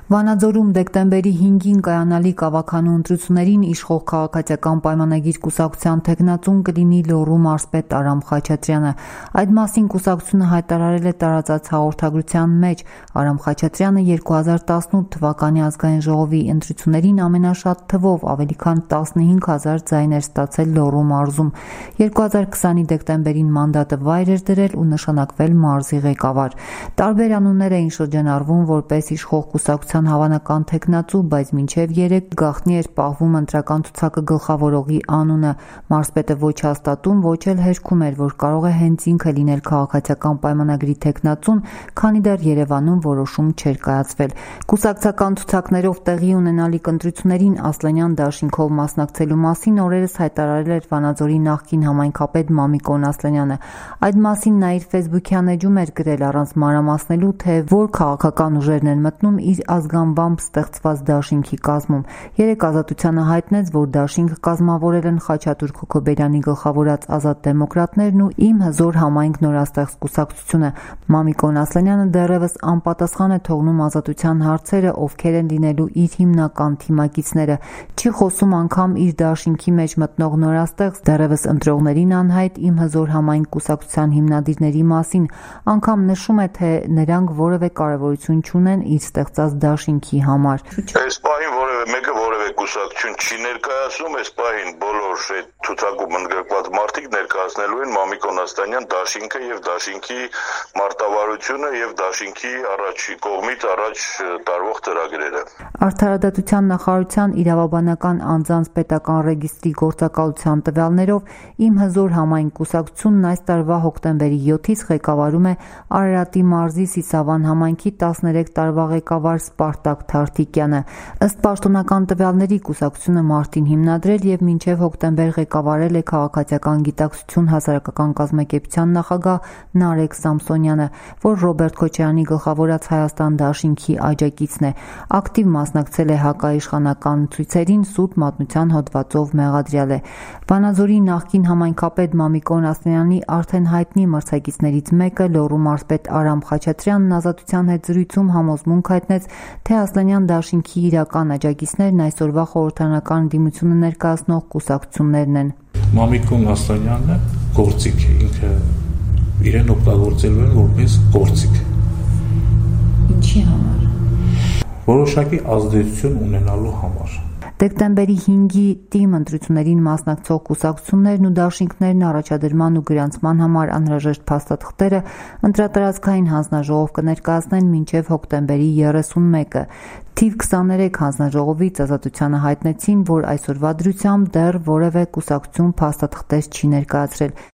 Վանաձորում դեկտեմբերի 5-ին կայանալիք ավագանու ընտրություններին իշխող քաղաքացիական պայմանագիր կուսակցության թեկնածուն կլինի Լոռու մարզպետ Արամ Խաչատրյանը։ Այդ մասին կուսակցությունը հայտարարել է տարածած հաղորդագրության մեջ։ Արամ Խաչատրյանը 2018 թվականի ազգային ժողովի ընտրություններին ամենաշատ թվով ավելի քան 15,000 ձայներ ստացել Լոռու մարզում։ 2020-ի դեկտեմբերին մանդատը վայր էր դրել ու նշանակվել մարզի ղեկավար։ Տարբեր անուններ էին շրջանառվում որպես իշխող կուսակցության հավանական թեկնածու, բայց մինչև 3 գաղտնի էր պահվում ընտրական ցուցակը գլխավորողի անունը։ Մարզպետը ոչ հաստատում, ոչ էլ հերքում էր, որ կարող է հենց ինքը լինել քաղաքացիական պայմանագրի թեկնածուն, քանի դեռ Երևանում որոշում չէր կայացվել։ Կուսակցական ցուցակներով տեղի ունենալիք ընտրություններին Ասլանյան դաշինքով մասնակցելու մասին օրերս հայտարարել էր Վանաձորի նախկին համայնքապետ Մամիկոն Ասլանյանը։ Այդ մասին նա իր Facebook-յան էջում էր գրել առանց մանրամասնելու, թե որ քաղաքական ուժերն են մտնում իր ազգանվամբ ստեղծված դաշինքի կազմում։ 3 Ազատությանը հայտնեց, որ դաշինքը կազմավորել են Խաչատուր Քոքոբերյանի գլխավորած Ազատ դեմոկրատներն ու Իմ հզոր համայնք նորաստեղծ կուսակցությունը։ Մամիկոն Ասլանյանը դեռևս անպատասխան է թողնում Ազատության հարցերը, ովքեր են լինելու իր հիմնական թիմակիցները։ Չի խոսում անգամ իր դաշինքի մեջ մտնող նորաստեղծ, դեռևս ընտրողներին անհայտ Իմ հզոր համայնք կուսակցության հիմնադիրների մասին, անգամ նշում է, թե նրանք որևէ կարևորություն չունեն իր ստեղծած դաշինքի համար։ Այս պահին որևէ մեկը որևէ կուսակցություն չի ներկայացնում, այս պահին բոլոր այդ ցուցակում ընդգրկված մարդիկ ներկայացնելու են Մամիկոն Ասլանյան դաշինքը եւ դաշինքի մարտավարությունը եւ դաշինքի կողմից առաջ տարվող ծրագրերը։ Արդարադատության նախարարության իրավաբանական անձանց պետական ռեգիստրի գործակալության տվյալներով Իմ հզոր համայնք կուսակցությունն այս տարվա հոկտեմբերի 7-ից ղեկավարում է Արարատի մարզի Սիսավան համայնքի 13 տարվա ղեկավար Սպարտակ Թարթիկյանը։ Ըստ պաշտոնական տվյալների կուսակցությունը մարտին հիմնադրել եւ մինչեւ հոկտեմբեր ղեկավարել է քաղաքացիական գիտակցություն հասարակական կազմակերպության նախագահ Նարեկ Սամսոնյանը, որ Ռոբերտ Քոչարյանի գլխավորած Հայաստան դաշինքի աջակիցն է։ Ակտիվ մասնակցել է հակաիշխանական ցույցերին, սուրբ մատնության հոդվածով մեղադրյալ է։ Վանաձորի նախկին համայնքապետ Մամիկոն Ասլանյանի արդեն հայտնի մրցակիցներից մեկը Լոռու մարզպետ Արամ Խաչատրյանն Ազատության հետ զրույցում համոզմունք հայտնեց, թե Ասլանյան դաշինքի իրական աջակիցներն այսօրվա խորհրդարանական ընդդիմությունը ներկայացնող կուսակցություններն են։ Մամիկոն Ասլանյանը գործիք է, ինքը իրեն օգտագործելու են որպես գործիք։ Ինչի համար։ Որոշակի ազդեցություն ունենալու համար։ Դեկտեմբերի 5-ի թիմ ընտրություններին մասնակցող կուսակցություններն ու դաշինքներն առաջադրման ու գրանցման համար անհրաժեշտ փաստաթղթերը ընտրատարածքային հանձնաժողով կներկայացնեն մինչև հոկտեմբերի 31-ը։ Թիվ 23 հանձնաժողովից Ազատությանը հայտնեցին, որ այսօրվա դրությամբ դեռ որևէ կուսակցություն փաստաթղթեր չի ներկայացրել։